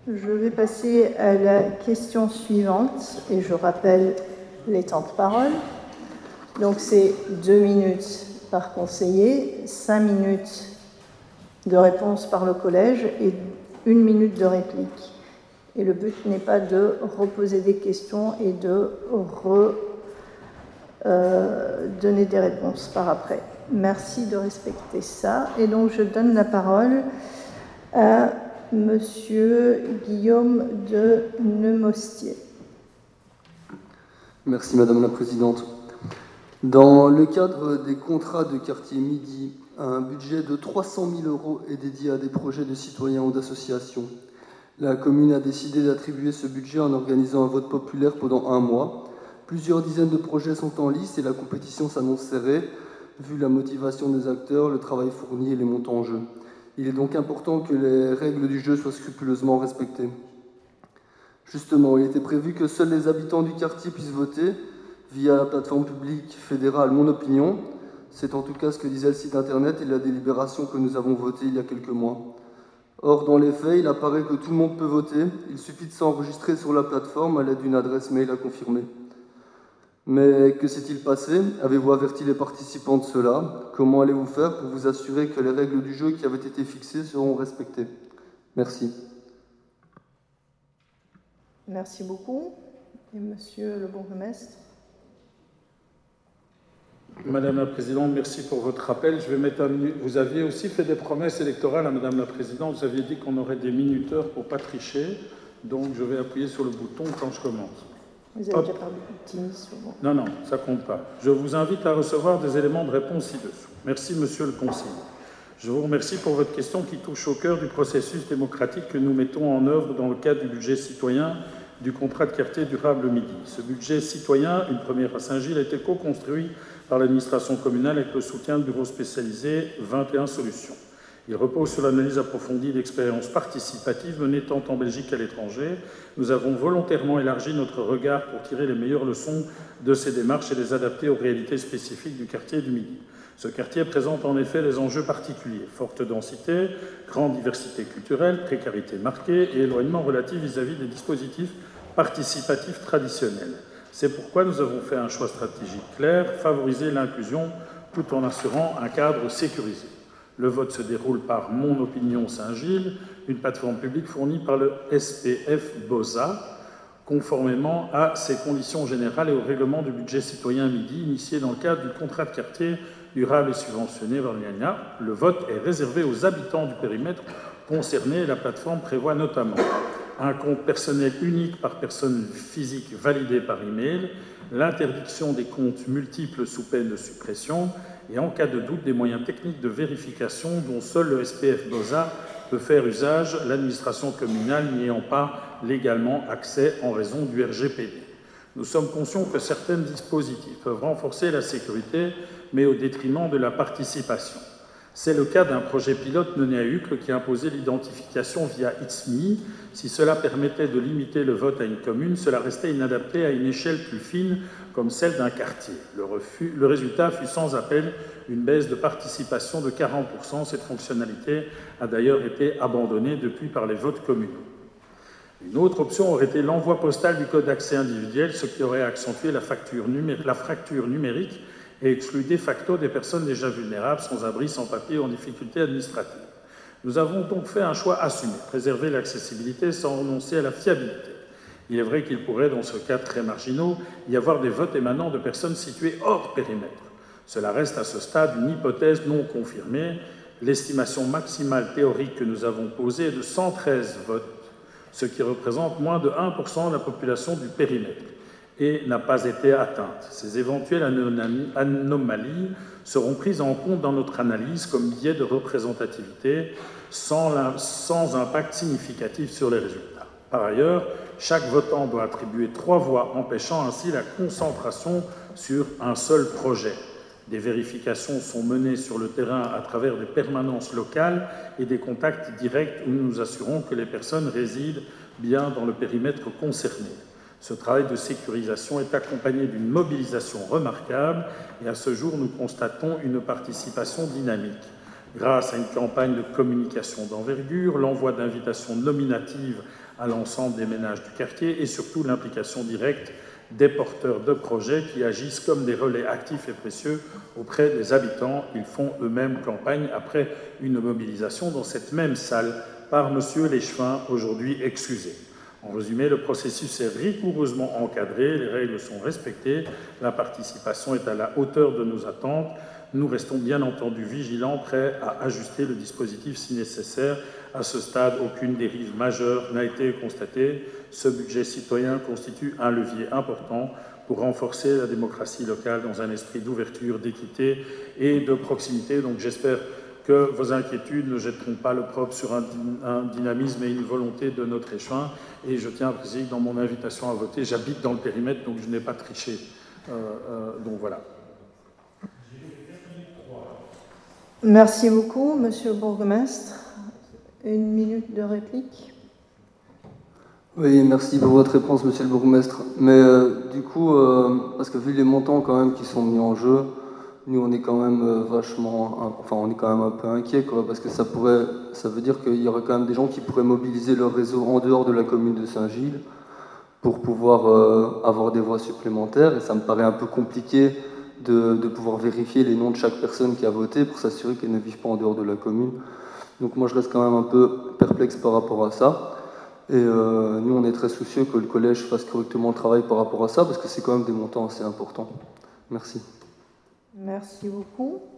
Je vais passer à la question suivante et je rappelle les temps de parole. Donc c'est 2 minutes par conseiller, 5 minutes de réponse par le collège et 1 minute de réplique. Et le but n'est pas de reposer des questions et de donner des réponses par après. Merci de respecter ça. Et donc je donne la parole à Monsieur Guillaume de Nemostier. Merci Madame la Présidente. Dans le cadre des contrats de quartier Midi, un budget de 300 000 € est dédié à des projets de citoyens ou d'associations. La commune a décidé d'attribuer ce budget en organisant un vote populaire pendant 1 mois. Plusieurs dizaines de projets sont en lice et la compétition s'annonce serrée, vu la motivation des acteurs, le travail fourni et les montants en jeu. Il est donc important que les règles du jeu soient scrupuleusement respectées. Justement, il était prévu que seuls les habitants du quartier puissent voter via la plateforme publique fédérale Mon Opinion. C'est en tout cas ce que disait le site internet et la délibération que nous avons votée il y a quelques mois. Or, dans les faits, il apparaît que tout le monde peut voter. Il suffit de s'enregistrer sur la plateforme à l'aide d'une adresse mail à confirmer. Mais que s'est-il passé? Avez-vous averti les participants de cela? Comment allez-vous faire pour vous assurer que les règles du jeu qui avaient été fixées seront respectées? Merci. Merci beaucoup. Et Monsieur le bourgmestre. Madame la Présidente, merci pour votre rappel. Je vais mettre un minute. Vous aviez aussi fait des promesses électorales à Madame la Présidente. Vous aviez dit qu'on aurait des minuteurs pour ne pas tricher. Donc, je vais appuyer sur le bouton quand je commence. Vous avez déjà parlé de Teams souvent. Non, non, ça compte pas. Je vous invite à recevoir des éléments de réponse ci-dessous. Merci, Monsieur le Conseiller. Je vous remercie pour votre question qui touche au cœur du processus démocratique que nous mettons en œuvre dans le cadre du budget citoyen du contrat de quartier durable Midi. Ce budget citoyen, une première à Saint-Gilles, a été co-construit par l'administration communale avec le soutien du bureau spécialisé 21 Solutions. Il repose sur l'analyse approfondie d'expériences participatives menées tant en Belgique qu'à l'étranger. Nous avons volontairement élargi notre regard pour tirer les meilleures leçons de ces démarches et les adapter aux réalités spécifiques du quartier du Midi. Ce quartier présente en effet des enjeux particuliers, forte densité, grande diversité culturelle, précarité marquée et éloignement relatif vis-à-vis des dispositifs participatifs traditionnels. C'est pourquoi nous avons fait un choix stratégique clair, favoriser l'inclusion tout en assurant un cadre sécurisé. Le vote se déroule par Mon Opinion Saint-Gilles, une plateforme publique fournie par le SPF BOSA, conformément à ses conditions générales et au règlement du budget citoyen Midi, initié dans le cadre du contrat de quartier durable et subventionné par l'IANA. Le vote est réservé aux habitants du périmètre concerné et la plateforme prévoit notamment un compte personnel unique par personne physique validé par email, l'interdiction des comptes multiples sous peine de suppression et, en cas de doute, des moyens techniques de vérification dont seul le SPF BOSA peut faire usage, l'administration communale n'y ayant pas légalement accès en raison du RGPD. Nous sommes conscients que certains dispositifs peuvent renforcer la sécurité, mais au détriment de la participation. C'est le cas d'un projet pilote mené à Uccle qui imposait l'identification via ITSMI. Si cela permettait de limiter le vote à une commune, cela restait inadapté à une échelle plus fine comme celle d'un quartier. Le résultat fut sans appel une baisse de participation de 40%. Cette fonctionnalité a d'ailleurs été abandonnée depuis par les votes communaux. Une autre option aurait été l'envoi postal du code d'accès individuel, ce qui aurait accentué la fracture numérique et exclu de facto des personnes déjà vulnérables, sans abri, sans papier ou en difficulté administrative. Nous avons donc fait un choix assumé, préserver l'accessibilité sans renoncer à la fiabilité. Il est vrai qu'il pourrait, dans ce cas très marginaux, y avoir des votes émanant de personnes situées hors périmètre. Cela reste à ce stade une hypothèse non confirmée. L'estimation maximale théorique que nous avons posée est de 113 votes, ce qui représente moins de 1% de la population du périmètre, et n'a pas été atteinte. Ces éventuelles anomalies seront prises en compte dans notre analyse comme biais de représentativité sans impact significatif sur les résultats. Par ailleurs, chaque votant doit attribuer 3 voix, empêchant ainsi la concentration sur un seul projet. Des vérifications sont menées sur le terrain à travers des permanences locales et des contacts directs où nous nous assurons que les personnes résident bien dans le périmètre concerné. Ce travail de sécurisation est accompagné d'une mobilisation remarquable et à ce jour, nous constatons une participation dynamique. grâce à une campagne de communication d'envergure, l'envoi d'invitations nominatives à l'ensemble des ménages du quartier et surtout l'implication directe des porteurs de projets qui agissent comme des relais actifs et précieux auprès des habitants. Ils font eux-mêmes campagne après une mobilisation dans cette même salle par M. Léchevin, aujourd'hui excusé. En résumé, le processus est rigoureusement encadré, les règles sont respectées, la participation est à la hauteur de nos attentes. Nous restons bien entendu vigilants, prêts à ajuster le dispositif si nécessaire. À ce stade, aucune dérive majeure n'a été constatée. Ce budget citoyen constitue un levier important pour renforcer la démocratie locale dans un esprit d'ouverture, d'équité et de proximité. Donc j'espère que vos inquiétudes ne jetteront pas l'opprobre sur un dynamisme et une volonté de notre échevin. Et je tiens à préciser que dans mon invitation à voter, j'habite dans le périmètre, donc je n'ai pas triché. Donc voilà. Merci beaucoup, Monsieur le bourgmestre. Une minute de réplique. Oui, merci pour votre réponse, Monsieur le bourgmestre. Mais du coup, parce que vu les montants quand même qui sont mis en jeu, nous on est quand même on est quand même un peu inquiets, quoi, parce que ça veut dire qu'il y aurait quand même des gens qui pourraient mobiliser leur réseau en dehors de la commune de Saint-Gilles pour pouvoir avoir des voix supplémentaires, et ça me paraît un peu compliqué de pouvoir vérifier les noms de chaque personne qui a voté pour s'assurer qu'elle ne vivent pas en dehors de la commune. Donc moi je reste quand même un peu perplexe par rapport à ça. Et nous on est très soucieux que le collège fasse correctement le travail par rapport à ça, parce que c'est quand même des montants assez importants. Merci. Merci beaucoup.